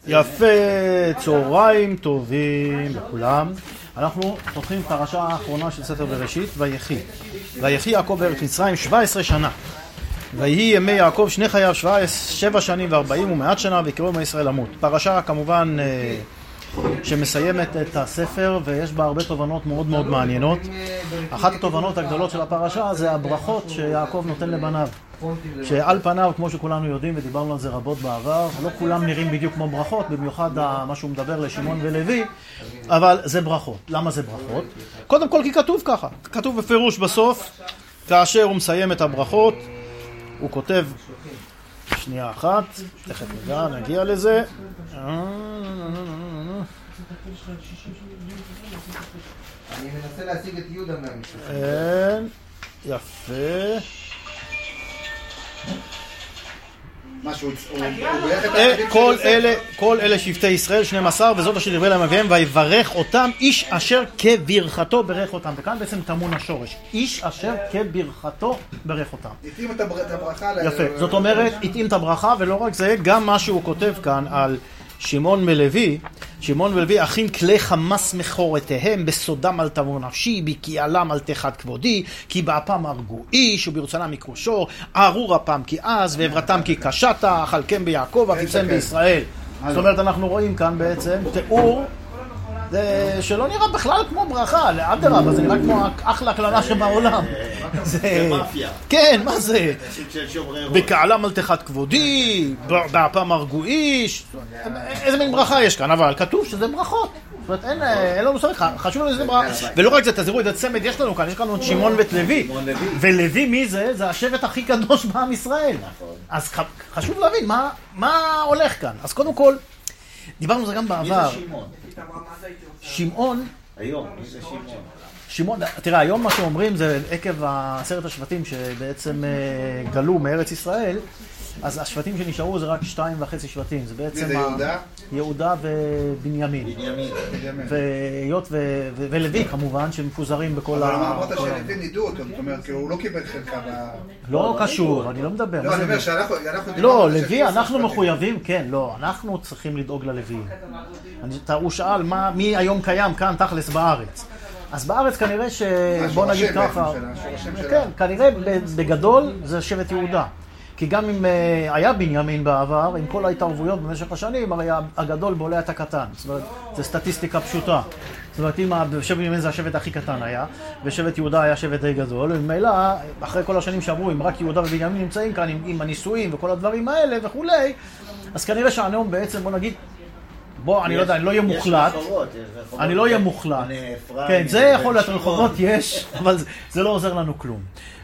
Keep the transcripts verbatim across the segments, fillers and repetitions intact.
יפה, צהריים טובים לכולם. אנחנו פותחים את הפרשה האחרונה של ספר בראשית, ויחי. ויחי יעקב בארץ מצרים שבע עשרה שנה. ויהי ימי יעקב שני חייו שבע שנים וארבעים ומעט שנה, ויקראו ימי ישראל למות. פרשה כמובן שמסיימת את הספר, ויש בה הרבה תובנות מאוד מאוד מעניינות. אחת התובנות הגדולות של הפרשה זה הברכות שיעקב נותן לבניו. שעל פניו, כמו שכולנו יודעים, ודיברנו על זה רבות בעבר, לא כולם נראים בדיוק כמו ברכות, במיוחד מה שהוא מדבר לשמעון ולוי, אבל זה ברכות. למה זה ברכות? קודם כל כי כתוב ככה, כתוב בפירוש בסוף, כאשר הוא מסיים את הברכות, הוא כותב, שנייה אחת, תכף נגיע, נגיע לזה. אני מנסה להשיג את יהודה מהמשפט. יפה. משהו, כל אלה שבטי ישראל, שנים עשר, וזאת אשר ירבה להם אביהם, ויברך אותם, איש אשר כברכתו ברך אותם. וכאן בעצם טמון השורש. איש אשר כברכתו ברך אותם. התאים את הברכה. יפה. זאת אומרת, התאים את הברכה, ולא רק זה, גם מה שהוא כותב כאן על שמעון ולוי, שמעון ולוי אחים כלי חמס מחורתיהם, בסודם אל תבוא נפשי, בקהלם אל תחת כבודי, כי באפם הרגו איש וברצונם יקרושו, ארור אפם כי אז ועברתם כי קשת, אכלכם ביעקב ואחיכם בישראל. זאת אומרת, אנחנו רואים כאן בעצם תיאור שלא נראה בכלל כמו ברכה, לאדרבה, זה נראה כמו אחלה קללה שבעולם. זה מאפיה. כן, מה זה? בקהלם אל תחת כבודי, באפם הרגו איש, איזה מין ברכה יש כאן, אבל כתוב שזה ברכות. זאת אומרת, אין לנו סביך, חשוב לנו שזה ברכה. ולא רק זה, תזירו את הצמד, יש לנו כאן, יש לנו את שמעון ואת לוי. ולוי מי זה? זה השבט הכי קדוש בעם ישראל. אז חשוב להבין מה הולך כאן. אז קודם כל, דיברנו על זה גם בעבר. מי זה שמעון? שמעון, היום, מי זה שמעון? שמעון, תראה, היום מה שאומרים זה עקב עשרת השבטים שבעצם גלו מארץ ישראל, אז השבטים שנשארו זה רק שתיים וחצי שבטים. זה בעצם... מי זה יהודה? יהודה ובנימין. בנימין. והיות ולוי כמובן, שמפוזרים בכל ה... אבל אמרת שלוי נידו אותו, זאת אומרת, הוא לא קיבל חלקה ב... לא קשור, אני לא מדבר. לא, אני אומר שאנחנו... לא, לוי, אנחנו מחויבים, כן, לא, אנחנו צריכים לדאוג ללוויים. הוא שאל מי היום קיים כאן תכלס בארץ. אז בארץ כנראה ש... בוא נגיד ככה... כן, כנראה בגדול זה שבט יהודה. כי גם אם היה בנימין בעבר, עם כל ההתערבויות במשך השנים, הרי הגדול בולע את הקטן. זאת אומרת, זה סטטיסטיקה פשוטה. זאת אומרת, אם שבט בנימין זה השבט הכי קטן היה, ושבט יהודה היה שבט די גדול, וממילא, אחרי כל השנים שעברו, אם רק יהודה ובנימין נמצאים כאן, עם, עם הנישואים וכל הדברים האלה וכולי, אז כנראה שהנאום בעצם, בוא נגיד, בוא, אני לא יודע, אני לא אהיה מוחלט. אני לא אהיה מוחלט. כן, זה יכול להיות רחובות, יש, אבל זה לא עוזר לנו כלום.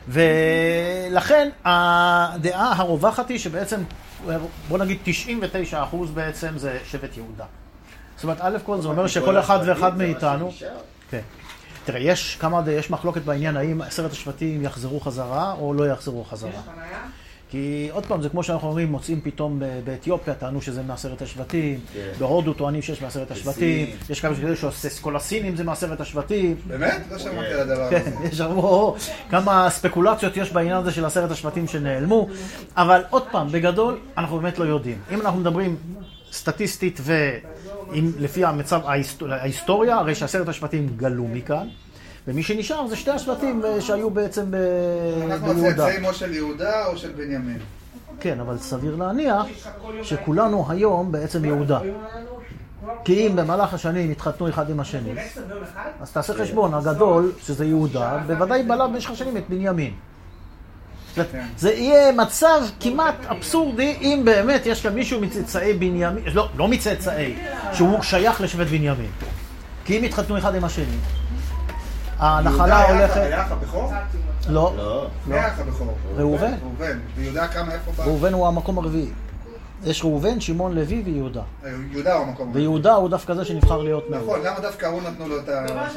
ולכן הדעה הרווחת היא שבעצם, בוא נגיד תשעים ותשעה אחוז בעצם זה שבט יהודה. זאת אומרת, א' כל זה אומר שכל אחד ואחד מאיתנו, כן. תראה, יש כמה, יש מחלוקת בעניין האם עשרת השבטים יחזרו חזרה או לא יחזרו חזרה. כי עוד פעם, זה כמו שאנחנו אומרים, מוצאים פתאום באתיופיה, טענו שזה מעשרת השבטים, בהודו טוענים שיש מעשרת השבטים, יש כמה שכאלה שכל הסינים זה מעשרת השבטים. באמת? לא שמעתי על הדבר הזה. כן, יש כמה ספקולציות יש בעניין הזה של עשרת השבטים שנעלמו, אבל עוד פעם, בגדול, אנחנו באמת לא יודעים. אם אנחנו מדברים סטטיסטית ולפי המצב ההיסטוריה, הרי שעשרת השבטים גלו מכאן, ומי שנשאר זה שתי השבטים שהיו בעצם ביהודה. אנחנו צאצאים או של יהודה או של בנימין. כן, אבל סביר להניח שכולנו היום בעצם יהודה. כי אם במהלך השנים התחתנו אחד עם השני, אז תעשה חשבון, הגדול, שזה יהודה, בוודאי בלע במשך השנים את בנימין. זה יהיה מצב כמעט אבסורדי אם באמת יש כאן מישהו מצאצאי בנימין, לא, לא מצאצאי, שהוא שייך לשבט בנימין. כי אם התחתנו אחד עם השני, הנחלה הולכת... היה לך הבכור? לא. לא. היה לך הבכור? ראובן. ראובן. ויהודה כמה איפה בא? ראובן הוא המקום הרביעי. יש ראובן, שמעון, לוי ויהודה. יהודה הוא המקום הרביעי. ויהודה הוא דווקא זה שנבחר להיות מלך. נכון, למה דווקא הוא נתנו לו את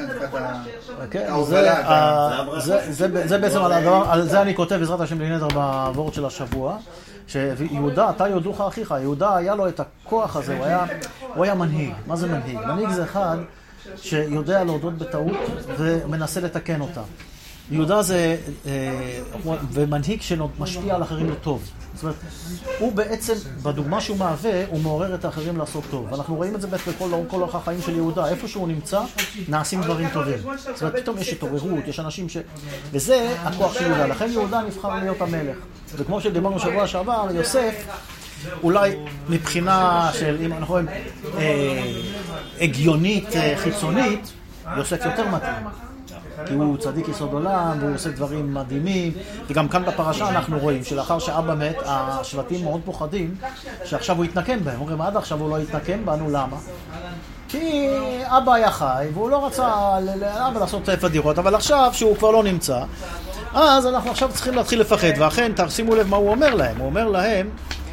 ההובלה? זה בעצם על זה אני כותב בעזרת השם לנדר בוורד של השבוע. שיהודה, אתה יודוך אחיך, יהודה היה לו את הכוח הזה, הוא היה מנהיג. מה זה מנהיג? מנהיג זה אחד שיודע להודות בטעות ומנסה לתקן אותה. יהודה זה, ומנהיג שמשפיע על אחרים לטוב. זאת אומרת, הוא בעצם, בדוגמה שהוא מהווה, הוא מעורר את האחרים לעשות טוב. ואנחנו רואים את זה בכל אורך החיים של יהודה. איפה שהוא נמצא, נעשים דברים טובים. זאת אומרת, פתאום יש התעוררות, יש אנשים ש... וזה הכוח של יהודה. לכן יהודה נבחר להיות המלך. וכמו שדיברנו שבוע שעבר, יוסף, אולי מבחינה של, אם אנחנו רואים, הגיונית, חיצונית, יוסף יותר מתאים. כי הוא צדיק יסוד עולם, והוא עושה דברים מדהימים, וגם כאן בפרשה אנחנו רואים שלאחר שאבא מת, השבטים מאוד פוחדים שעכשיו הוא יתנקם בהם. אומרים, עד עכשיו הוא לא יתנקם בנו, למה? כי אבא היה חי, והוא לא רצה לאבא לעשות פדיחות, אבל עכשיו שהוא כבר לא נמצא, אז אנחנו עכשיו צריכים להתחיל לפחד, ואכן, תשימו לב מה הוא אומר להם. הוא אומר להם,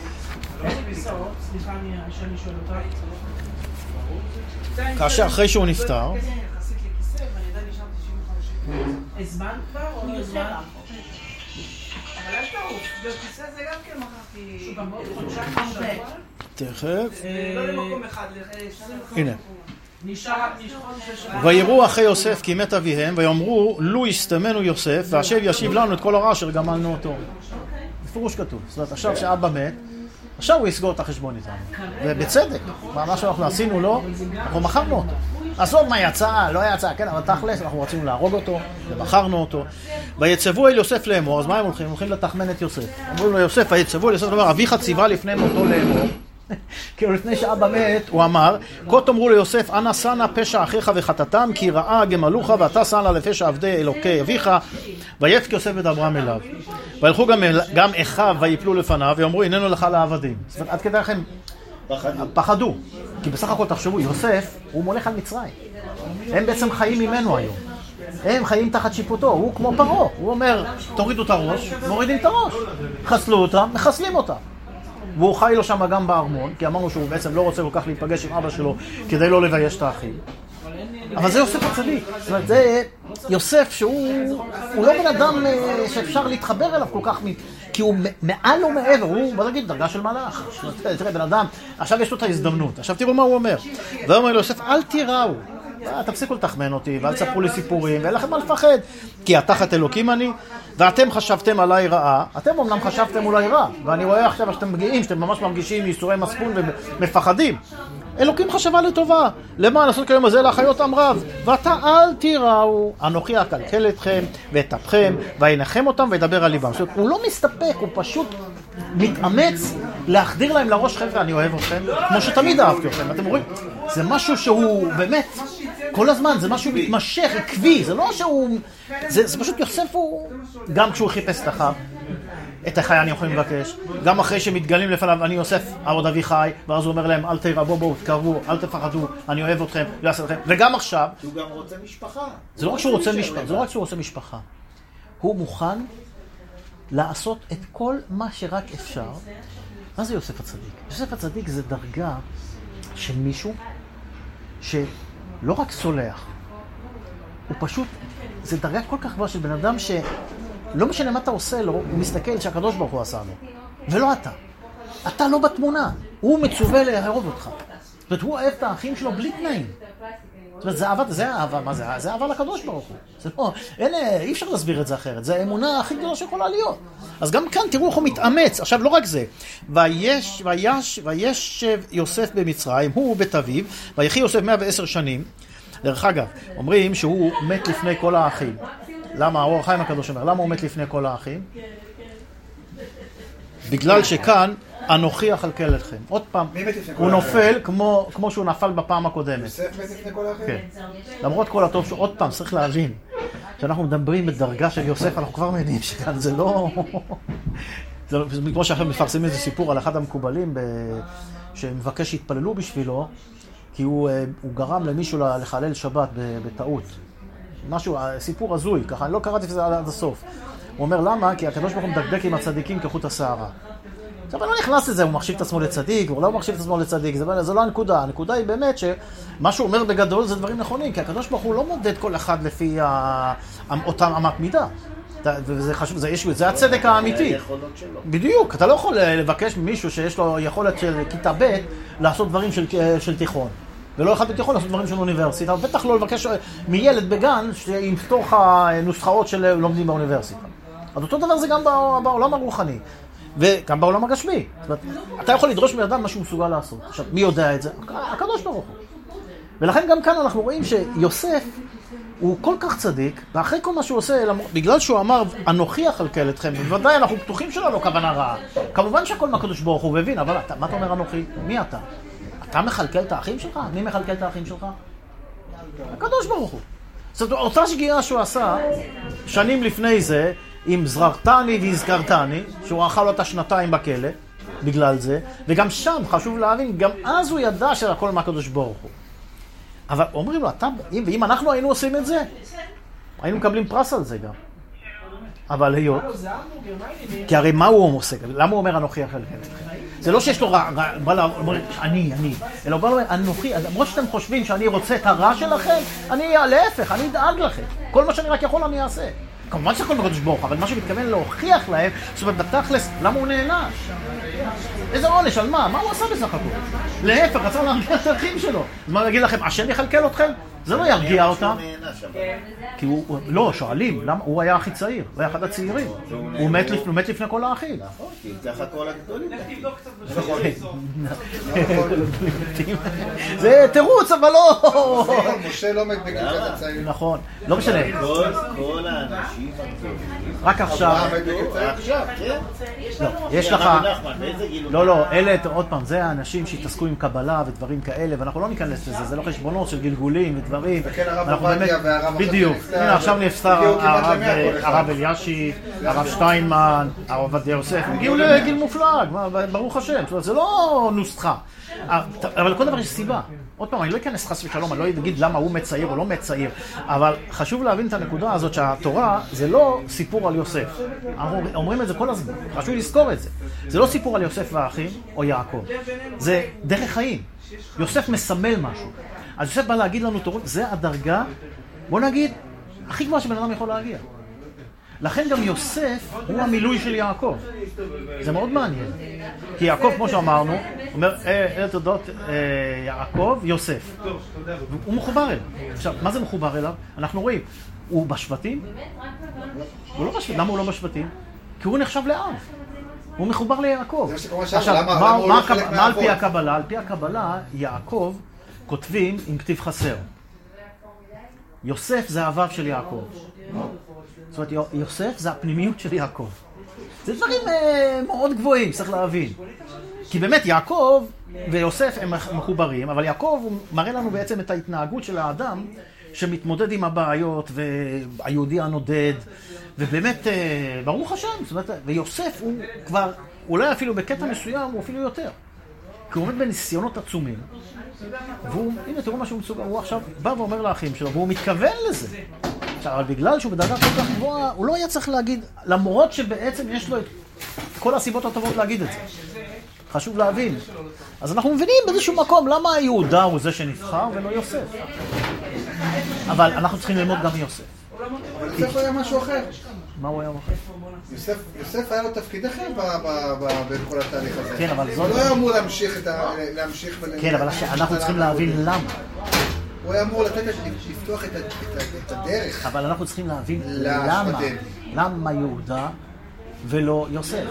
כאשר אחרי שהוא נפטר, הזמן כבר או הזמן? אבל יש טעות, בכיסא זה גם כן מחכתי... שהוא גם מאוד חודשיים שבוע. תכף. לא למקום אחד, הנה. נשאר חודש שבוע. ויראו אחרי יוסף כי מת אביהם, ויאמרו, לו יסתמנו יוסף, והשב ישיב לנו את כל הרע אשר גמלנו אותו. בפירוש כתוב. זאת אומרת, עכשיו שאבא מת, עכשיו הוא יסגור את החשבון איתנו. ובצדק, מה שאנחנו עשינו לו, אנחנו מכרנו אותו. עזוב מה יצא, לא יצא, כן, אבל תכלס, אנחנו רצינו להרוג אותו, ומכרנו אותו. ויצבו אל יוסף לאמור, אז מה הם הולכים? הם הולכים לתחמן את יוסף. אומרים לו יוסף, ויצבו אל יוסף לאמור, אביך ציווה לפני מותו לאמור. כאילו לפני שאבא מת, הוא אמר, כה תאמרו ליוסף, אנא שנא פשע אחיך וחטאתם, כי רעה גמלוך, ואתה שנא לפשע עבדי אלוקי אביך, ויפק יוסף ודברם אליו. וילכו גם, גם אחיו ויפלו לפניו, ואמרו, הננו לך לעבדים. זאת אומרת, עד כדי לכם פחדו. כי בסך הכל תחשבו, יוסף הוא מולך על מצרים. הם בעצם חיים ממנו היום. הם חיים תחת שיפוטו, הוא כמו פרעה. הוא אומר, תורידו את הראש, מורידים את הראש. חסלו אותם, מחסלים אותם. והוא חי לו שם גם בארמון, כי אמרנו שהוא בעצם לא רוצה כל כך להיפגש עם אבא שלו כדי לא לבייש את האחים. אבל זה יוסף הצדיק. זאת אומרת, זה יוסף שהוא הוא לא בן אדם שאפשר להתחבר אליו כל כך, כי הוא מעל ומעבר, הוא, בוא נגיד, דרגה של מלאך. תראה, בן אדם, עכשיו יש לו את ההזדמנות. עכשיו תראו מה הוא אומר. והוא אומר ליוסף, אל תיראו. תפסיקו לתחמן אותי, ואל תספרו לי סיפורים, ואין לכם מה לפחד. כי התחת אלוקים אני, ואתם חשבתם עליי רעה, אתם אומנם חשבתם אולי רע, ואני רואה עכשיו שאתם מגיעים, שאתם ממש מרגישים ייסורי מצפון ומפחדים. אלוקים חשבה לטובה, למען לעשות כיום הזה להחיות עם רב, ואתה אל תיראו, אנוכי אקלקל אתכם ואטפכם, וינחם אותם וידבר על ליבם. זאת אומרת, הוא לא מסתפק, הוא פשוט מתאמץ להחדיר להם לראש, חבר'ה, אני אוהב אתכם, כמו שתמיד אהבתי אתכם. אתם רואים, זה משהו שהוא באמת, כל הזמן, זה משהו מתמשך, עקבי, זה לא שהוא, זה, זה פשוט יוסף הוא, גם כשהוא חיפש את אחיו, את החי אני יכול לבקש, גם אחרי שמתגלים לפניו, אני יוסף, עוד אבי חי, ואז הוא אומר להם, אל תיראו, בואו, בואו, תקרבו, אל תפחדו, אני אוהב אתכם, לא אעשה אתכם, וגם עכשיו, הוא גם רוצה משפחה. זה לא רק שהוא רוצה משפחה, זה לא רק שהוא רוצה משפחה, הוא מוכן לעשות את כל מה שרק אפשר. מה זה יוסף הצדיק? יוסף הצדיק זה דרגה של מישהו שלא רק סולח, הוא פשוט, זה דרגה כל כך גבוהה של בן אדם ש... לא משנה מה אתה עושה לו, הוא מסתכל שהקדוש ברוך הוא עשה לו. ולא אתה. אתה לא בתמונה. הוא מצווה לאהוב אותך. זאת אומרת, הוא אוהב את האחים שלו בלי תנאים. זאת אומרת, זה אהבה, זה אהבה, מה זה? זה אהבה לקדוש ברוך הוא. זה לא, אין, אי אפשר להסביר את זה אחרת. זה האמונה הכי גדולה שיכולה להיות. אז גם כאן תראו איך הוא מתאמץ. עכשיו, לא רק זה. ויש, ויש, ויש יוסף במצרים, הוא בית אביו, ויחי יוסף מאה ועשר שנים. דרך אגב, אומרים שהוא מת לפני כל האחים. למה? האור החיים הקדוש אומר, למה הוא מת לפני כל האחים? בגלל שכאן אנוכי אכלכל אתכם. עוד פעם, הוא נופל כמו, כמו שהוא נפל בפעם הקודמת. יוסף מת לפני כל האחים? כן. למרות כל הטוב שעוד פעם צריך להבין, כשאנחנו מדברים בדרגה של יוסף, אנחנו כבר מבינים שכאן זה לא... זה לא... כמו שאחרי מפרסמים איזה סיפור על אחד המקובלים ב... שמבקש שהתפללו בשבילו, כי הוא, הוא גרם למישהו לחלל שבת בטעות. משהו, סיפור הזוי, ככה, אני לא קראתי את זה עד הסוף. הוא אומר, למה? כי הקדוש ברוך הוא מדקדק עם הצדיקים כחוט השערה. עכשיו, אני לא נכנס לזה, הוא מחשיב את עצמו לצדיק, הוא לא מחשיב את עצמו לצדיק, זה, זה לא הנקודה. הנקודה היא באמת שמה שהוא אומר בגדול זה דברים נכונים, כי הקדוש ברוך הוא לא מודד כל אחד לפי ה... אותם אמת מידה. וזה חשוב, זה, יש, זה הצדק האמיתי. בדיוק, אתה לא יכול לבקש ממישהו שיש לו יכולת של כיתה ב' לעשות דברים של, של תיכון. ולא אחד יכול לעשות דברים של אוניברסיטה, ובטח לא לבקש מילד בגן שיפתור לך נוסחאות של לומדים באוניברסיטה. אז אותו דבר זה גם בעולם הרוחני. וגם בעולם הגשמי. זאת אומרת, אתה יכול לדרוש מאדם מה שהוא מסוגל לעשות. עכשיו, מי יודע את זה? הקדוש ברוך הוא. ולכן גם כאן אנחנו רואים שיוסף הוא כל כך צדיק, ואחרי כל מה שהוא עושה, בגלל שהוא אמר, אנוכי אכלכל אתכם, בוודאי אנחנו בטוחים שלא לא כוונה רעה. כמובן שהכל מהקדוש ברוך הוא מבין, אבל אתה, מה אתה אומר אנוכי? מי אתה? אתה מחלקל את האחים שלך? מי מחלקל את האחים שלך? הקדוש ברוך הוא. זאת אומרת, אותה שגיאה שהוא עשה, שנים לפני זה, עם זררתני והזכרתני, שהוא אכל אותה שנתיים בכלא, בגלל זה, וגם שם חשוב להבין, גם אז הוא ידע שהכל מהקדוש ברוך הוא. אבל אומרים לו, אתה, אם, ואם אנחנו היינו עושים את זה, היינו מקבלים פרס על זה גם. אבל היות, כי הרי מה הוא עושה? למה הוא אומר אנוכי אכלכל אתכם? זה לא שיש לו רע, בא לאמר, אני, אני, אלא הוא בא לאמר, אנוכי, למרות שאתם חושבים שאני רוצה את הרע שלכם, אני, להפך, אני אדאג לכם. כל מה שאני רק יכול אני אעשה. כמובן שהכל בקדוש ברוך, אבל מה שמתכוון להוכיח להם, זאת אומרת, בתכלס, למה הוא נענש? איזה עונש, על מה? מה הוא עשה בסך הכל? להפך, רצה להרגיע את האחים שלו. אז מה להגיד לכם, השם יכלכל אתכם? זה לא ירגיע אותם. כי הוא, לא, שואלים, למה? הוא היה הכי צעיר, הוא היה אחד הצעירים. הוא מת לפני כל האחים. נכון, כי ככה כל הגדולים. זה תירוץ, אבל לא... משה לא מת בגיל כזה צעיר. נכון, לא משנה. כל האנשים... רק עכשיו... עכשיו, כן. יש לך... לא, לא, אלה, עוד פעם, זה האנשים שהתעסקו עם קבלה ודברים כאלה, ואנחנו לא ניכנס לזה, זה לא חשבונות של גלגולים ודברים. וכן הרב עובדיה והרב... בדיוק. הנה, עכשיו נפטר הרב אלישיב, הרב שטיינמן, הרב עובדיה יוסף, הגיעו לגיל מופלג, ברוך השם, זה לא נוסחה. אבל לכל דבר יש סיבה. עוד פעם, אני לא אכנס חס ושלום, אני לא אגיד למה הוא מצעיר או לא מצעיר, אבל חשוב להבין את הנקודה הזאת שהתורה זה לא סיפור על יוסף. אנחנו אומרים את זה כל הזמן, חשוב לזכור את זה. זה לא סיפור על יוסף והאחים או יעקב, זה דרך חיים. יוסף מסמל משהו. אז יוסף בא להגיד לנו, זה הדרגה, בוא נגיד, הכי גבוהה שבן אדם יכול להגיע. לכן גם יוסף הוא המילוי של יעקב. זה מאוד מעניין. כי יעקב, כמו שאמרנו, אומר, אלה תודות יעקב, יוסף. הוא מחובר אליו. עכשיו, מה זה מחובר אליו? אנחנו רואים, הוא בשבטים? הוא לא בשבטים. למה הוא לא בשבטים? כי הוא נחשב לאב. הוא מחובר ליעקב. עכשיו, מה על פי הקבלה? על פי הקבלה, יעקב כותבים עם כתיב חסר. יוסף זה האבב של יעקב. זאת אומרת, יוסף זה הפנימיות של יעקב. זה דברים אה, מאוד גבוהים, צריך להבין. כי באמת יעקב ויוסף הם מחוברים, אבל יעקב הוא מראה לנו בעצם את ההתנהגות של האדם שמתמודד עם הבעיות, והיהודי הנודד, ובאמת, אה, ברוך השם, זאת אומרת, ויוסף הוא כבר, אולי אפילו בקטע מסוים, הוא אפילו יותר. כי הוא עומד בניסיונות עצומים. והוא, הנה, תראו מה שהוא מסוגל, הוא עכשיו בא ואומר לאחים שלו, והוא מתכוון לזה. עכשיו, אבל בגלל שהוא בדרגה כל כך גבוהה, הוא לא היה צריך להגיד, למרות שבעצם יש לו את כל הסיבות הטובות להגיד את זה. חשוב להבין. אז אנחנו מבינים באיזשהו מקום, למה יהודה הוא זה שנבחר ולא יוסף. אבל אנחנו צריכים ללמוד גם מיוסף. אבל יוסף היה משהו אחר. מה הוא היה אחר? יוסף היה לו תפקיד אחר בכל התהליך הזה. כן, אבל זאת... הוא לא היה אמור להמשיך... כן, אבל אנחנו צריכים להבין למה. הוא היה אמור לתת, לפתוח את הדרך. אבל אנחנו צריכים להבין למה. למה יהודה ולא יוסף.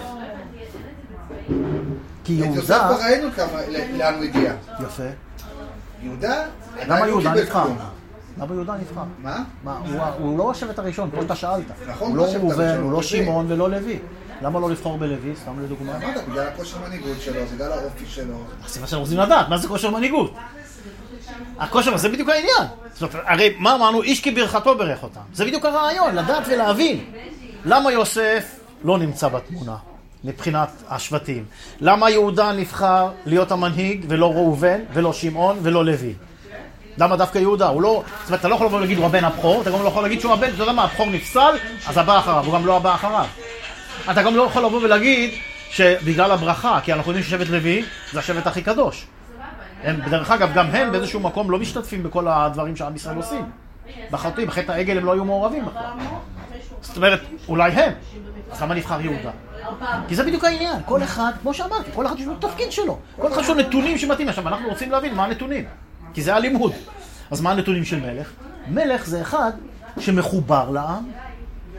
כי יהודה... את יוסף כבר ראינו לאן הוא הגיע. יפה. יהודה... למה יהודה נבחר? למה יהודה נבחר? מה? הוא לא השבט הראשון, כמו שאתה שאלת. נכון, הוא לא ראובן, הוא לא שמעון ולא לוי. למה לא לבחור בלוי? סתם לדוגמה. אמרת, בגלל הכושר מנהיגות שלו, בגלל האופי שלו. הסיבה שאנחנו רוצים לדעת, מה זה כושר מנהיגות? הכושר, זה בדיוק העניין. זאת אומרת, הרי מה אמרנו? איש כברכתו ברך אותם. זה בדיוק הרעיון, לדעת ולהבין. למה יוסף לא נמצא בתמונה, מבחינת השבטים? למה יהודה נבחר להיות המנהיג ולא ראובן ולא שמעון ולא לוי? למה דווקא יהודה? הוא לא... זאת אומרת, אתה לא יכול לבוא להגיד הוא הבן הבכור, אתה גם לא יכול להגיד שהוא הבן, אתה יודע מה, הבכור נפסל, אז הבא אחריו, הוא גם לא הבא אחריו. אתה גם לא יכול לבוא ולהגיד שבגלל הברכה, כי אנחנו יודעים ששבט לוי זה השבט הכי קדוש. הם, בדרך אגב, גם הם באיזשהו מקום לא משתתפים בכל הדברים שעם ישראל עושים. בחרתי, בחטא העגל הם לא היו מעורבים בכלל. זאת אומרת, אולי הם. אז למה נבחר יהודה? כי זה בדיוק העניין. כל אחד, כמו שאמרתי, כל אחד יש לו תפקיד שלו. כל אחד יש לו נתונים שמתאים. עכשיו, אנחנו רוצים להבין מה הנתונים. כי זה הלימוד. אז מה הנתונים של מלך? מלך זה אחד שמחובר לעם,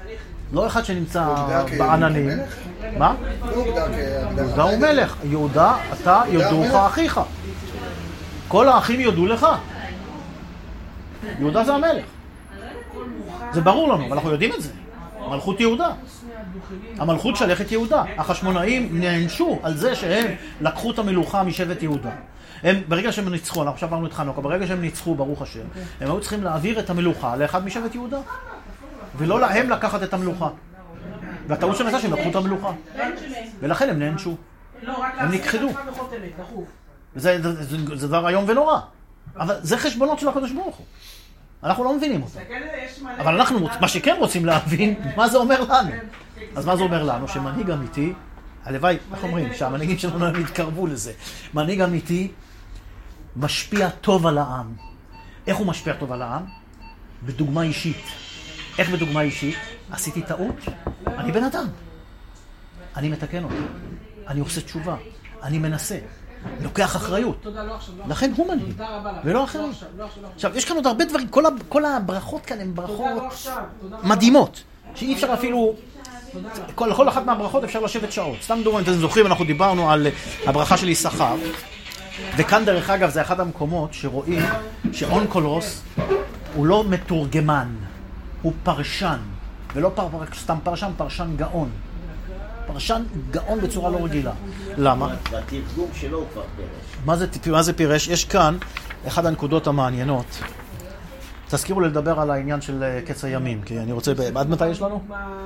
לא אחד שנמצא בעננים. מה? יהודה הוא מלך. יהודה, אתה יודוך אחיך. כל האחים יודו לך. יהודה זה המלך. זה ברור לנו, אבל אנחנו יודעים את זה. מלכות יהודה. המלכות שלחת יהודה. החשמונאים נענשו על זה שהם לקחו את המלוכה משבט יהודה. הם, ברגע שהם ניצחו, אנחנו עכשיו עברנו את חנוכה, ברגע שהם ניצחו, ברוך השם, הם היו צריכים להעביר את המלוכה לאחד משבט יהודה. ולא להם לקחת את המלוכה. והטעות שנעשה שהם לקחו את המלוכה. ולכן הם נענשו. הם נכחדו. זה דבר איום ונורא. אבל זה חשבונות של הקדוש ברוך הוא. אנחנו לא מבינים אותו. אבל אנחנו, מה שכן רוצים להבין, מה זה אומר לנו. אז מה זה אומר לנו? שמנהיג אמיתי, הלוואי, איך אומרים, שהמנהיגים שלנו יתקרבו לזה. מנהיג אמיתי משפיע טוב על העם. איך הוא משפיע טוב על העם? בדוגמה אישית. איך בדוגמה אישית? עשיתי טעות? אני בן אדם. אני מתקן אותו. אני עושה תשובה. אני מנסה. לוקח אחריות. לכן הוא מנהיג, ולא אחרים. עכשיו, יש כאן עוד הרבה דברים, כל הברכות כאן הן ברכות מדהימות, שאי אפשר אפילו, לכל אחת מהברכות אפשר לשבת שעות. סתם דוגמא, אתם זוכרים, אנחנו דיברנו על הברכה של יששכר, וכאן דרך אגב זה אחד המקומות שרואים שאונקולוס הוא לא מתורגמן, הוא פרשן, ולא סתם פרשן, פרשן גאון. פרשן גאון בצורה לא רגילה. למה? והתרגום שלו הוא כבר פירש. מה זה, מה זה פירש? יש כאן אחד הנקודות המעניינות. תזכירו לדבר על העניין של קץ הימים, כי אני רוצה... עד מתי יש לנו?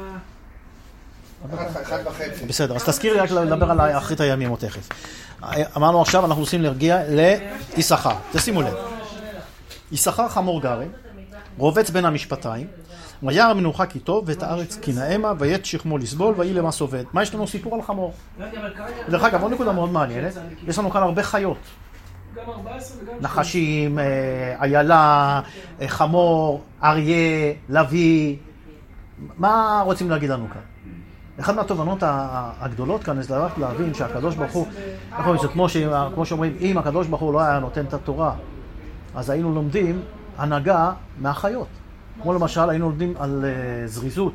אחד וחצי. בסדר, אז תזכירי רק לדבר על אחרית הימים או תכף. אמרנו עכשיו, אנחנו עושים להרגיע ליששכר. תשימו לב. יששכר חמור גרם, רובץ בין המשפטיים, וירא מנוחה כי טוב, ואת הארץ כי נעמה, וית שכמו לסבול, ויהי למס עובד. מה יש לנו סיפור על חמור? דרך אגב, עוד נקודה מאוד מעניינת, יש לנו כאן הרבה חיות. נחשים, איילה, חמור, אריה, לוי. מה רוצים להגיד לנו כאן? אחד מהתובנות הגדולות כאן, זה רק להבין שהקדוש ברוך הוא, כמו שאומרים, אם הקדוש ברוך הוא לא היה נותן את התורה, אז היינו לומדים הנהגה מהחיות. כמו למשל, היינו לומדים על uh, זריזות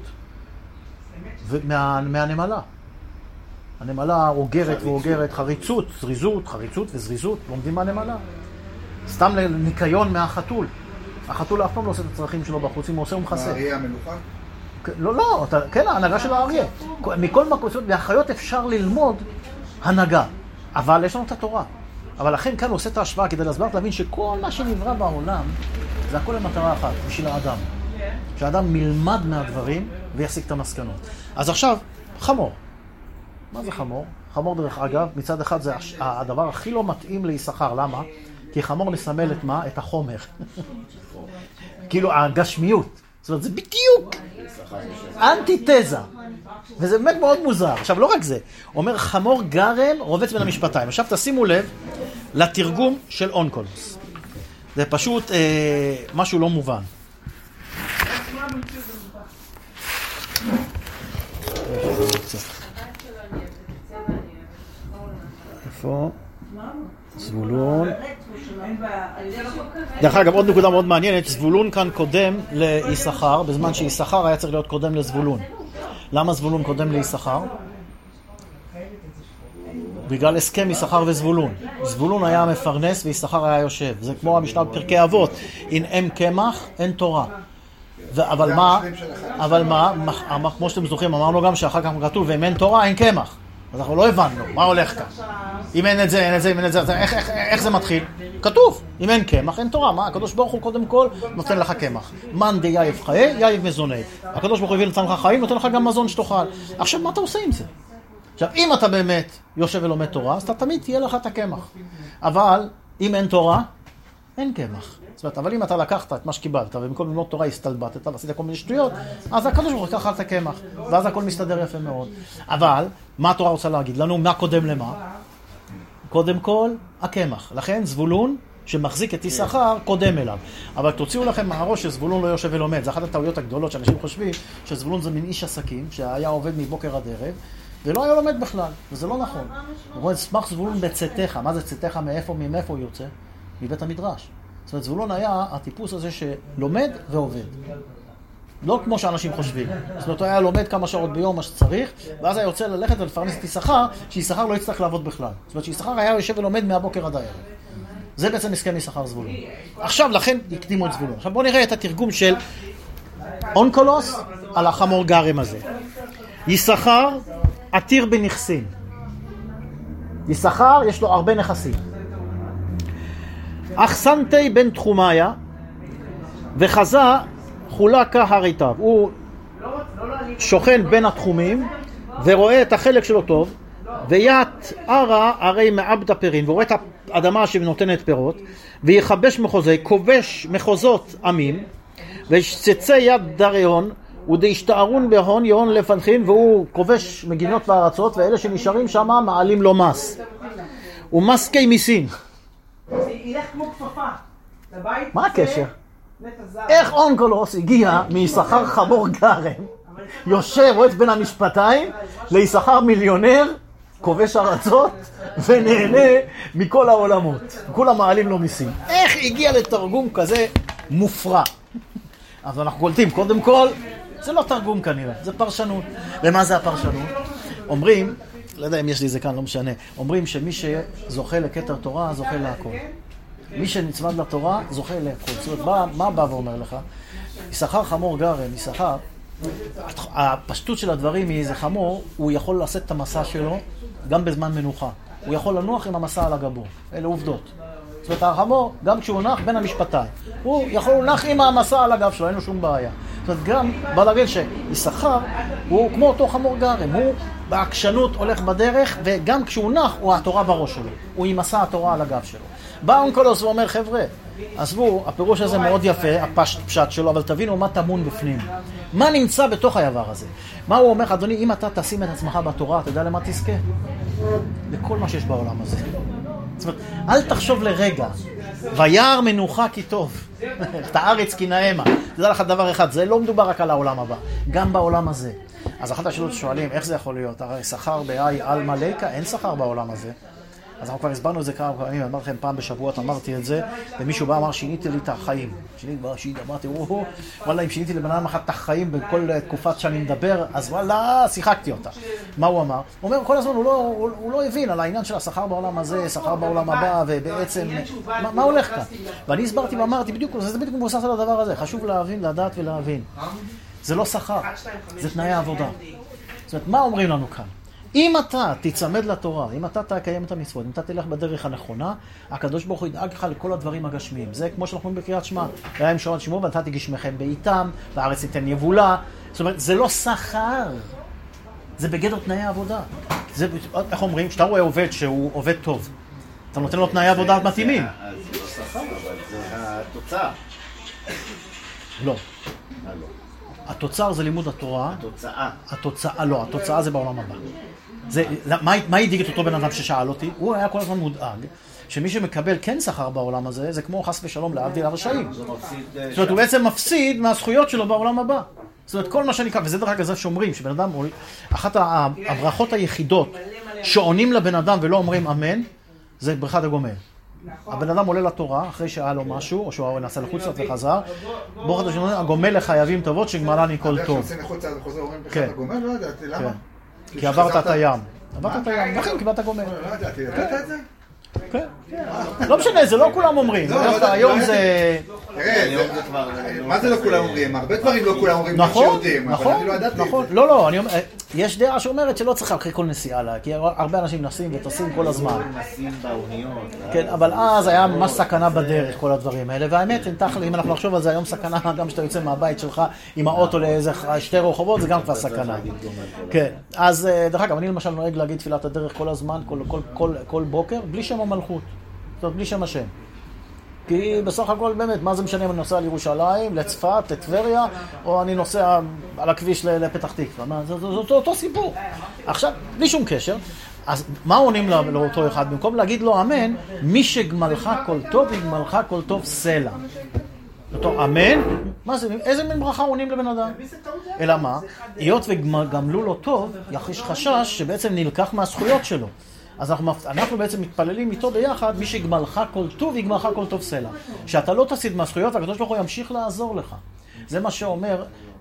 מה, מהנמלה. הנמלה אוגרת ואוגרת, חריצות, זריזות, חריצות וזריזות, לומדים מהנמלה. סתם לניקיון מהחתול. החתול אף פעם לא עושה את הצרכים שלו בחוץ, אם הוא עושה הוא מכסה. האריה המלוכה? לא, לא, אתה, כן, ההנהגה של האריה. מכל מקום, מהחיות אפשר ללמוד הנהגה, אבל יש לנו את התורה. אבל לכן כאן הוא עושה את ההשוואה כדי להסביר להבין שכל מה שנברא בעולם זה הכל למטרה אחת, בשביל האדם. שהאדם מלמד מהדברים ויסיק את המסקנות. אז עכשיו, חמור. מה זה חמור? חמור דרך אגב, מצד אחד זה הדבר הכי לא מתאים ליששכר. למה? כי חמור מסמל את מה? את החומר. כאילו הגשמיות. זאת אומרת, זה בדיוק אנטיתזה. וזה באמת מאוד מוזר. עכשיו, לא רק זה. אומר חמור גרם רובץ בין המשפטיים. עכשיו תשימו לב לתרגום של אונקולוס. זה פשוט אה, משהו לא מובן. איפה? זבולון. דרך אגב, עוד נקודה מאוד מעניינת, זבולון כאן קודם ליששכר, בזמן שיששכר היה צריך להיות קודם לזבולון. למה זבולון קודם ליששכר? בגלל הסכם יששכר וזבולון. זבולון היה המפרנס ויששכר היה יושב. זה כמו המשנה בפרקי אבות. אם אין קמח, אין תורה. אבל מה, אבל מה, כמו שאתם זוכרים, אמרנו גם שאחר כך כתוב, ואם אין תורה, אין קמח. אז אנחנו לא הבנו, מה הולך כאן? אם אין את זה, אין את זה, אם אין את זה, איך, איך, איך זה מתחיל? כתוב, אם אין קמח, אין תורה. מה? הקדוש ברוך הוא קודם כל נותן לך קמח. מן די יאיב חיי, יאיב מזוני. הקדוש ברוך הוא הביא נתן לך חיים, נותן לך גם מזון שתאכל. עכשיו, מה אתה עושה עם זה? עכשיו, אם אתה באמת יושב ולומד תורה, אז אתה תמיד תהיה לך את הקמח. אבל, אם אין תורה, אין קמח. זאת אומרת, אבל אם אתה לקחת את מה שקיבלת, ובמקום ללמוד תורה הסתלבטת, ועשית כל מיני שטויות, אז הקדוש ברוך הוא לקח את הקמח, ואז הכל מסתדר יפה מאוד. אבל, מה התורה רוצה להגיד לנו? מה קודם למה? קודם כל, הקמח. לכן, זבולון, שמחזיק את יששכר, קודם אליו. אבל תוציאו לכם מהראש שזבולון לא יושב ולומד. זה אחת הטעויות הגדולות שאנשים חושבים, שזבולון זה מין איש עסקים, שהיה עובד מבוקר עד ערב, ולא היה לומד בכלל, וזה לא נכון. הוא רואה, סמך זבולון בצאתך. מה זה צאתך? מאיפה, מאיפה הוא יוצא? מבית המדרש. זאת אומרת, זבולון היה הטיפוס הזה שלומד ועובד. לא כמו שאנשים חושבים. זאת אומרת, הוא היה לומד כמה שעות ביום, מה שצריך, ואז היה יוצא ללכת ולפרנס את יששכר, שיששכר לא יצטרך לעבוד בכלל. זאת אומרת, שיששכר היה יושב ולומד מהבוקר עד הערב. זה בעצם הסכם יששכר זבולון. עכשיו, לכן הקדימו את זבולון. עכשיו בואו נראה את התרגום של אונקולוס על החמור גרם הזה. יששכר עתיר בנכסים. יששכר יש לו הרבה נכסים. אחסנתי בן תחומיה וחזה חולקה הריתיו. הוא שוכן בין התחומים ורואה את החלק שלו טוב, וית ערה הרי מעבד הפרין, והוא רואה את האדמה שנותנת פירות, ויחבש מחוזי, כובש מחוזות עמים, וישצצי יד דריון, ודהשתערון בהון יהון לפנחים, והוא כובש מגינות בארצות, ואלה שנשארים שם מעלים לו מס. ומסקי מיסים. זה ילך כמו כפפה. מה הקשר? איך אונקולוס הגיע מיששכר חמור גרם, יושב רועץ בין המשפטיים, ליששכר מיליונר, כובש ארצות, ונהנה מכל העולמות. כולם מעלים לו מיסים. איך הגיע לתרגום כזה מופרע? אז אנחנו קולטים, קודם כל, זה לא תרגום כנראה, זה פרשנות. ומה זה הפרשנות? אומרים, לא יודע אם יש לי זה כאן, לא משנה, אומרים שמי שזוכה לכתר תורה, זוכה להכל. מי שנצמד לתורה, זוכה להכל. זאת אומרת, מה בא ואומר לך? יששכר חמור גרם, יששכר, הפשטות של הדברים היא, זה חמור, הוא יכול לעשות את המסע שלו גם בזמן מנוחה. הוא יכול לנוח עם המסע על הגבור. אלה עובדות. זאת אומרת, החמור, גם כשהוא נח בין המשפטיים, הוא יכול לנח עם המסע על הגב שלו, אין לו שום בעיה. זאת אומרת, גם בא להגיד שיששכר הוא כמו אותו חמור גרם, הוא בעקשנות הולך בדרך, וגם כשהוא נח, הוא התורה בראש שלו. הוא עם מסע התורה על הגב שלו. בא אונקולוס ואומר, חבר'ה, עזבו, הפירוש הזה מאוד יפה, הפשט שלו, אבל תבינו מה טמון בפנים. מה נמצא בתוך הדבר הזה? מה הוא אומר, אדוני, אם אתה תשים את עצמך בתורה, אתה יודע למה תזכה? לכל מה שיש בעולם הזה. זאת אומרת, אל תחשוב לרגע, וירא מנוחה כי טוב, את הארץ כי נעמה. תדע לך דבר אחד, זה לא מדובר רק על העולם הבא, גם בעולם הזה. אז אחת השאלות שואלים, איך זה יכול להיות? הרי שכר באי על מלאקה, אין שכר בעולם הזה. אז אנחנו כבר הסברנו את זה כמה פעמים, אמרתי לכם פעם בשבועות, אמרתי את זה, ומישהו בא אמר, שיניתי לי את החיים. שיניתי בראשית, אמרתי, וואו, וואלה, אם שיניתי לבן אדם אחת את החיים בכל תקופת שאני מדבר, אז וואלה, שיחקתי אותה. מה הוא אמר? הוא אומר, כל הזמן הוא לא, הוא, הוא לא הבין על העניין של השכר בעולם הזה, שכר בעולם הבא, ובעצם, מה, מה הולך כאן? ואני הסברתי ואמרתי, בדיוק, זה בדיוק מבוסס על הדבר הזה, חשוב להבין, לדעת ולהבין. זה לא שכר, זה תנאי העבודה. זאת אומרת, מה אומרים לנו כאן? אם אתה תצמד לתורה, אם אתה תקיים את המצוות, אם אתה תלך בדרך הנכונה, הקדוש ברוך הוא ידאג לך לכל הדברים הגשמיים. זה כמו שאנחנו אומרים בקריאת שמע, והיה עם שורת שמעו, ואתה תגשמכם בעיתם, והארץ ייתן יבולה. זאת אומרת, זה לא שכר, זה בגדר תנאי העבודה. זה, איך אומרים? כשאתה רואה עובד שהוא עובד טוב, אתה נותן לו תנאי עבודה מתאימים. זה לא שכר, אבל זה התוצאה. לא. התוצר זה לימוד התורה. התוצאה. התוצאה, לא, התוצאה זה בעולם הבא. זה, מה, מה הדאיג את אותו בן אדם ששאל אותי? הוא היה כל הזמן מודאג, שמי שמקבל כן שכר בעולם הזה, זה כמו חס ושלום להבדיל הרשעים. זאת אומרת, הוא בעצם מפסיד מהזכויות שלו בעולם הבא. זאת אומרת, כל מה שנקרא, וזה דרך כזה שאומרים, שבן אדם, אחת הברכות היחידות שעונים לבן אדם ולא אומרים אמן, זה ברכת הגומל. הבן אדם עולה לתורה, אחרי שהיה לו משהו, או שהוא נסע לחוץ לארץ וחזר, ברוך השם, הגומל לחייבים טובות שגמלני כל טוב. איך שעושים לחוץ לארץ וחוזר, אומרים ברכת הגומל? לא ידעתי, למה? כי עברת את הים. עברת את הים, לכן קיבלת הגומל. לא ידעתי, ידעת את זה? כן. לא משנה, זה לא כולם אומרים. היום זה... תראה, מה זה לא כולם אומרים? הרבה דברים לא כולם אומרים שיודעים, אבל אני לא ידעתי את זה. נכון, לא, לא, אני אומר, יש דעה שאומרת שלא צריך אחרי כל נסיעה לה, כי הרבה אנשים נסים וטסים כל הזמן. נסים באוניות. כן, אבל אז היה ממש סכנה בדרך, כל הדברים האלה, והאמת, אם אנחנו נחשוב על זה, היום סכנה, גם שאתה יוצא מהבית שלך עם האוטו לאיזה שתי רחובות, זה גם כבר סכנה. כן, אז דרך אגב, אני למשל נוהג להגיד תפילת הדרך כל הזמן, כל בוקר, בלי שם המלכות. זאת אומרת, בלי שם השם. כי בסך הכל באמת, מה זה משנה אם אני נוסע לירושלים, לצפת, לטבריה, או אני נוסע על הכביש לפתח תקווה. זה אותו סיפור. עכשיו, בלי שום קשר, אז מה עונים לאותו אחד? במקום להגיד לו אמן, מי שגמלך כל טוב, יגמלך כל טוב סלע. אותו אמן, מה זה? איזה מין ברכה עונים לבן אדם? אלא מה? היות וגמלו לו טוב, יש חשש שבעצם נלקח מהזכויות שלו. אז אנחנו, אנחנו בעצם מתפללים איתו ביחד, מי שגמלך כל טוב, יגמלך כל טוב סלע. שאתה לא תסיד מהזכויות, הקדוש ברוך הוא ימשיך לעזור לך. זה מה שאומר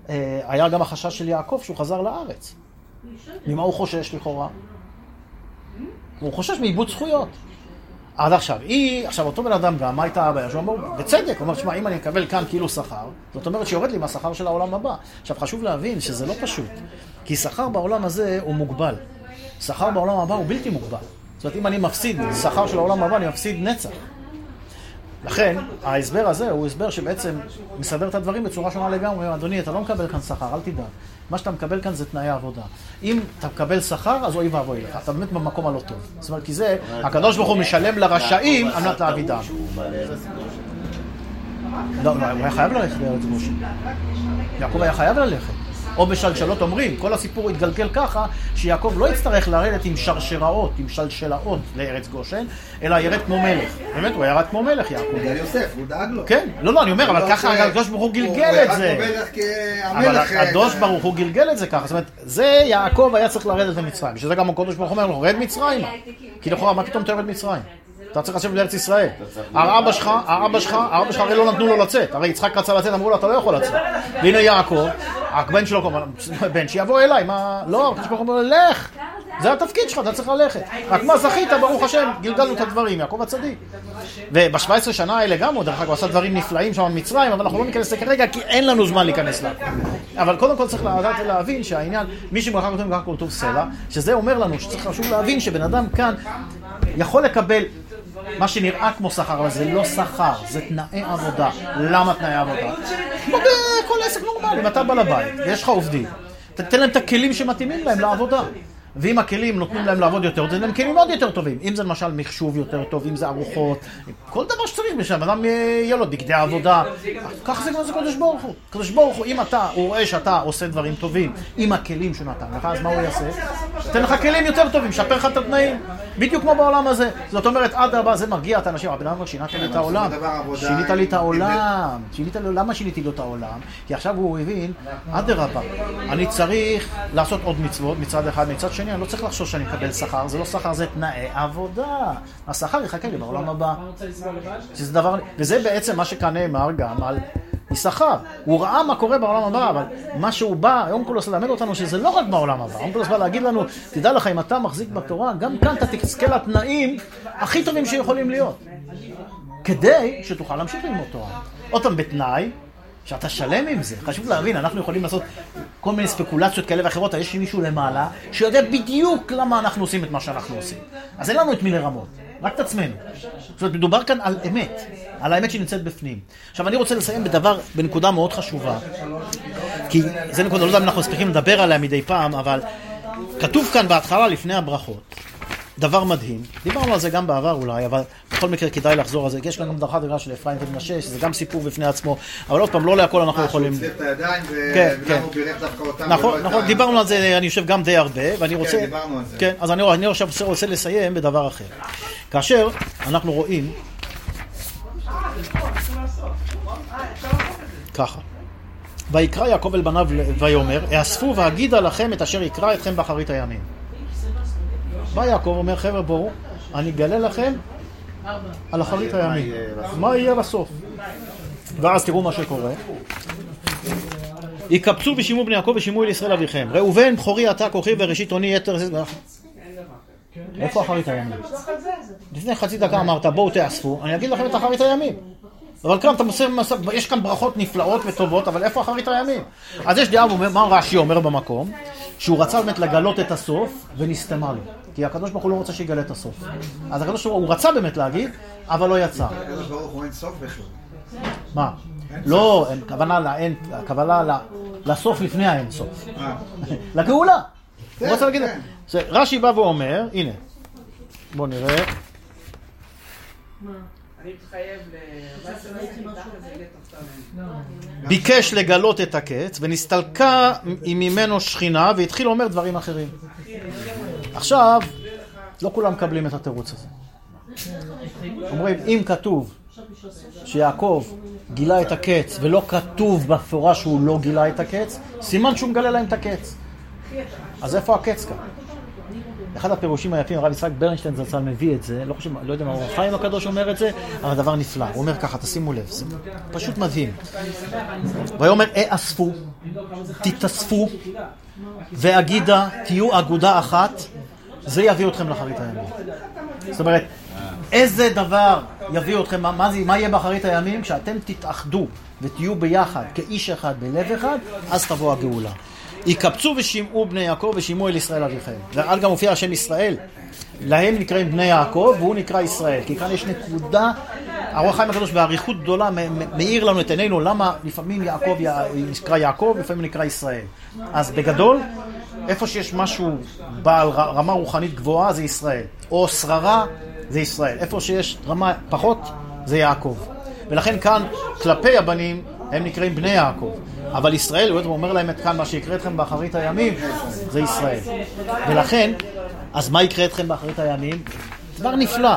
היה גם החשש של יעקב שהוא חזר לארץ. ממה הוא חושש לכאורה? הוא חושש מאיבוד זכויות. עד עכשיו, היא, עכשיו אותו בן אדם גם, מה הייתה הבעיה? שהוא אמר, בצדק, הוא אומר, שמה, אם אני מקבל כאן כאילו שכר, זאת אומרת שיורד לי מהשכר של העולם הבא. עכשיו, חשוב להבין שזה לא פשוט, כי שכר בעולם הזה הוא מוגבל. שכר בעולם הבא הוא בלתי מוגבל. זאת אומרת, אם אני מפסיד שכר של העולם הבא, אני מפסיד נצח. לכן, ההסבר הזה הוא הסבר שבעצם מסדר את הדברים בצורה שונה לגמרי. אדוני, אתה לא מקבל כאן שכר, אל תדע. מה שאתה מקבל כאן זה תנאי עבודה. אם אתה מקבל שכר, אז אוי ואבוי לך. אתה באמת במקום הלא טוב. זאת אומרת, כי זה, הקדוש ברוך הוא משלם לרשעים על מנת להעבידם. לא, הוא היה חייב ללכת לארץ גושן. יעקב היה חייב ללכת. או בשלשלות אומרים, כל הסיפור התגלגל ככה, שיעקב לא יצטרך לרדת עם שרשראות, עם שלשלאות לארץ גושן, אלא ירד כמו מלך. באמת, הוא ירד כמו מלך, יעקב. בגלל יוסף, הוא דאג לו. כן, לא, לא, אני אומר, אבל ככה הקדוש ברוך הוא גלגל את זה. אבל הקדוש ברוך הוא גלגל את זה ככה. זאת אומרת, זה יעקב היה צריך לרדת למצרים. שזה גם הקדוש ברוך הוא אומר לו, רד מצרים. כי לכאורה, מה פתאום תרד מצרים? אתה צריך לשבת לארץ ישראל. האבא שלך, האבא שלך, האבא שלך הרי לא נתנו לו לצאת. הרי יצחק רצה לצאת, אמרו לו, אתה לא יכול לצאת. והנה יעקב, הבן שלו, בן שיבוא אליי, מה, לא, אתה שפוך אומר, לך. זה התפקיד שלך, אתה צריך ללכת. רק מה זכית, ברוך השם, גלגלנו את הדברים, יעקב הצדיק. וב-שבע עשרה שנה האלה גם הוא, דרך אגב, הוא עשה דברים נפלאים שם במצרים, אבל אנחנו לא ניכנס לכרגע, כי אין לנו זמן להיכנס לה. אבל קודם כל צריך לדעת ולהבין שהעניין, מי שמחר כותב כך כתוב סלע, שזה אומר לנו שצריך חשוב להבין שבן אדם כאן יכול לקבל מה שנראה כמו שכר, אבל זה לא שכר, זה תנאי עבודה. למה תנאי עבודה? כמו בכל עסק נורמלי, אם אתה בא לבית ויש לך עובדים, תתן להם את הכלים שמתאימים להם לעבודה. ואם הכלים נותנים להם לעבוד יותר, זה להם כלים עוד יותר טובים. אם זה למשל מחשוב יותר טוב, אם זה ארוחות, כל דבר שצריך בשביל אדם יהיה לו בגדי עבודה. ככה זה כמו זה קדוש ברוך הוא. קדוש ברוך הוא, אם אתה, הוא רואה שאתה עושה דברים טובים עם הכלים שהוא נתן לך, אז מה הוא יעשה? תן לך כלים יותר טובים, שפר לך את התנאים. בדיוק כמו בעולם הזה. זאת אומרת, עד הבא זה מרגיע את האנשים. הבן אדם שינית לי את העולם. שינית לי את העולם. שינית לי, למה שיניתי לו את העולם? כי עכשיו הוא הבין, עד הרבה, אני צריך לעשות עוד מצוות, מצד אחד, מצד שני, אני לא צריך לחשוב שאני אקבל שכר, זה לא שכר, זה תנאי עבודה. השכר יחכה לי בעולם הבא. שזה דבר, וזה בעצם מה שכאן נאמר גם על יששכר. הוא ראה מה קורה בעולם הבא, אבל מה שהוא בא, אונקלוס ללמד אותנו שזה לא רק בעולם הבא. אונקלוס בא להגיד לנו, תדע לך, אם אתה מחזיק בתורה, גם כאן אתה תזכה לתנאים הכי טובים שיכולים להיות. כדי שתוכל להמשיך ללמוד תורה. אותם בתנאי, שאתה שלם עם זה. חשוב להבין, אנחנו יכולים לעשות כל מיני ספקולציות כאלה ואחרות, יש מישהו למעלה שיודע בדיוק למה אנחנו עושים את מה שאנחנו עושים. אז אין לנו את מי לרמות, רק את עצמנו. זאת אומרת, מדובר כאן על אמת, על האמת שנמצאת בפנים. עכשיו, אני רוצה לסיים בדבר, בנקודה מאוד חשובה, כי זה נקודה, לא יודע אם אנחנו מספיקים לדבר עליה מדי פעם, אבל כתוב כאן בהתחלה לפני הברכות, דבר מדהים, דיברנו על זה גם בעבר אולי, אבל בכל מקרה כדאי לחזור על זה, יש לנו דרכה דרגה של אפרים ומנשה, שזה גם סיפור בפני עצמו, אבל עוד פעם, לא להכל אנחנו יכולים... שהוא הצליח את הידיים ולמה הוא בירך דווקא אותם. נכון, נכון, דיברנו על זה, אני חושב גם די הרבה, ואני רוצה... כן, דיברנו על זה. כן, אז אני עכשיו רוצה לסיים בדבר אחר. כאשר אנחנו רואים... ככה. ויקרא יעקב אל בניו ויאמר, אספו ואגידה לכם את אשר יקרא אתכם באחרית הימים. בא יעקב אומר, חבר'ה בואו, אני אגלה לכם על אחרית הימים. מה יהיה בסוף? ואז תראו מה שקורה. יקבצו ושימו בני יעקב ושימו אל ישראל אביכם. ראובן, בכורי אתה, כוחי וראשית עוני יתר... איפה אחרית הימים? לפני חצי דקה אמרת, בואו תאספו, אני אגיד לכם את אחרית הימים. אבל כאן אתה מוסר, יש כאן ברכות נפלאות וטובות, אבל איפה אחרית הימים? אז יש דעה, מה רש"י אומר במקום? שהוא רצה באמת לגלות את הסוף ונסתמה לו. כי הקדוש ברוך הוא לא רוצה שיגלה את הסוף. אז הקדוש ברוך הוא רצה באמת להגיד, אבל לא יצא. הקדוש ברוך הוא אין סוף בכלל. מה? לא, הכוונה לאין, הכוונה לסוף לפני האין סוף. לגאולה. הוא רוצה להגיד, רש"י בא ואומר, הנה, בוא נראה. אני מתחייב ל... ביקש לגלות את הקץ, ונסתלקה ממנו שכינה, והתחיל לומר דברים אחרים. עכשיו, לא כולם מקבלים את התירוץ הזה. אומרים, אם כתוב שיעקב גילה את הקץ, ולא כתוב בפורש שהוא לא גילה את הקץ, סימן שהוא מגלה להם את הקץ. אז איפה הקץ כאן? אחד הפירושים היפים, הרב יצחק ברנשטיין זצ"ל מביא את זה, לא חושב, לא יודע מה, אור החיים הקדוש אומר את זה, אבל דבר נפלא. הוא אומר ככה, תשימו לב, זה פשוט מדהים. ויאמר, אספו, תתאספו, והגידה, תהיו אגודה אחת, זה יביא אתכם לאחרית הימים. זאת אומרת, איזה דבר יביא אתכם, מה, זה, מה יהיה באחרית הימים? כשאתם תתאחדו ותהיו ביחד, כאיש אחד, בלב אחד, אז תבוא הגאולה. יקבצו ושמעו בני יעקב ושמעו אל ישראל אביכם. ועל גם מופיע השם ישראל. להם נקראים בני יעקב והוא נקרא ישראל. כי כאן יש נקודה, האור החיים הקדוש באריכות גדולה מאיר לנו את עינינו למה לפעמים יעקב נקרא יעקב, לפעמים נקרא ישראל. אז בגדול, איפה שיש משהו בעל רמה רוחנית גבוהה זה ישראל. או שררה זה ישראל. איפה שיש רמה פחות זה יעקב. ולכן כאן כלפי הבנים הם נקראים בני יעקב. אבל ישראל, הוא אומר להם את כאן, מה שיקרה אתכם באחרית הימים, זה ישראל. ולכן, אז מה יקרה אתכם באחרית הימים? דבר נפלא.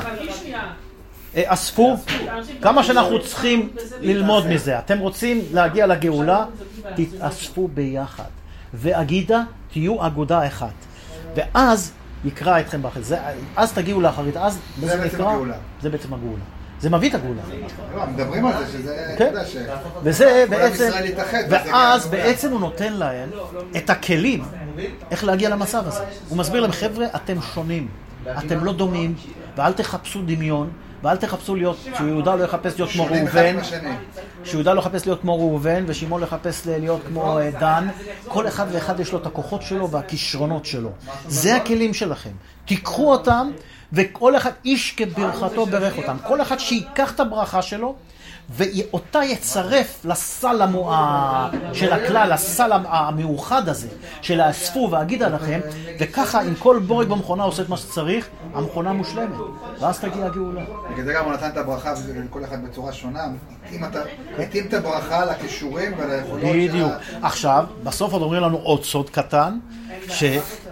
אספו, כמה שאנחנו צריכים ללמוד מזה. אתם רוצים להגיע לגאולה, תתאספו ביחד. ואגידה, תהיו אגודה אחת. ואז יקרא אתכם באחרית. אז תגיעו לאחרית, אז זה בעצם הגאולה. זה בעצם הגאולה. זה מביא את הגאולה. לא, מדברים על זה, שזה... כן, וזה בעצם... ואז בעצם הוא נותן להם את הכלים איך להגיע למצב הזה. הוא מסביר להם, חבר'ה, אתם שונים, אתם לא דומים, ואל תחפשו דמיון, ואל תחפשו להיות, שיהודה לא יחפש להיות כמו ראובן, שיהודה לא יחפש להיות כמו ראובן, ושמעון לא יחפש להיות כמו דן. כל אחד ואחד יש לו את הכוחות שלו והכישרונות שלו. זה הכלים שלכם. תיקחו אותם, וכל אחד איש כברכתו ברך אותם. כל אחד שיקח את הברכה שלו, ואותה יצרף לסל המוע... של הכלל, לסל המאוחד הזה, של האספו והגידה לכם, וככה אם כל בורג במכונה עושה את מה שצריך, המכונה מושלמת. ואז תגיע הגאולה. בגלל זה גם הוא נתן את הברכה לכל אחד בצורה שונה. אם אתה מתאים את הברכה לכישורים וליכולות של... בדיוק. עכשיו, בסוף עוד אומרים לנו עוד סוד קטן, ש...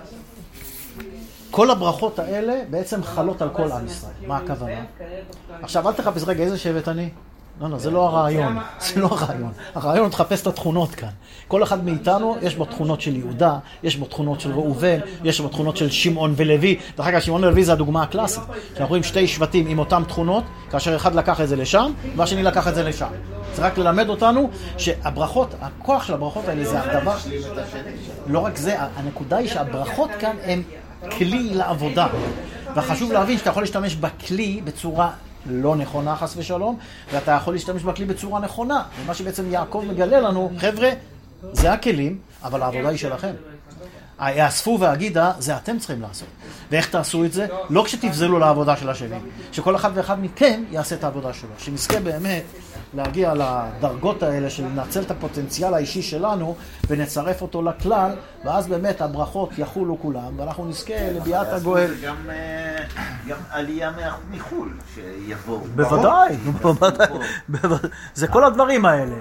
כל הברכות האלה בעצם חלות על כל עם ישראל. מה הכוונה? עכשיו, אל תחפש רגע איזה שבט אני. לא, לא, זה לא הרעיון. זה לא הרעיון. הרעיון הוא תחפש את התכונות כאן. כל אחד מאיתנו יש בו תכונות של יהודה, יש בו תכונות של ראובן, יש בו תכונות של שמעון ולוי. דרך אגב, שמעון ולוי זה הדוגמה הקלאסית. אנחנו רואים שתי שבטים עם אותם תכונות, כאשר אחד לקח את זה לשם, והשני לקח את זה לשם. זה רק ללמד אותנו שהברכות, הכוח של הברכות האלה זה הדבר. לא רק זה, הנקודה היא שהברכות כאן הן כלי לעבודה. וחשוב להבין שאתה יכול להשתמש בכלי בצורה לא נכונה, חס ושלום, ואתה יכול להשתמש בכלי בצורה נכונה. ומה שבעצם יעקב מגלה לנו, חבר'ה, זה הכלים, אבל העבודה היא שלכם. האספו והגידה, זה אתם צריכים לעשות. ואיך תעשו את זה? לא כשתבזלו לעבודה של השני. שכל אחד ואחד מכם יעשה את העבודה שלו. שנזכה באמת להגיע לדרגות האלה של לנצל את הפוטנציאל האישי שלנו ונצרף אותו לכלל, ואז באמת הברכות יחולו כולם, ואנחנו נזכה לביאת הגואל. גם עלייה מחול שיבואו. בוודאי, זה כל הדברים האלה.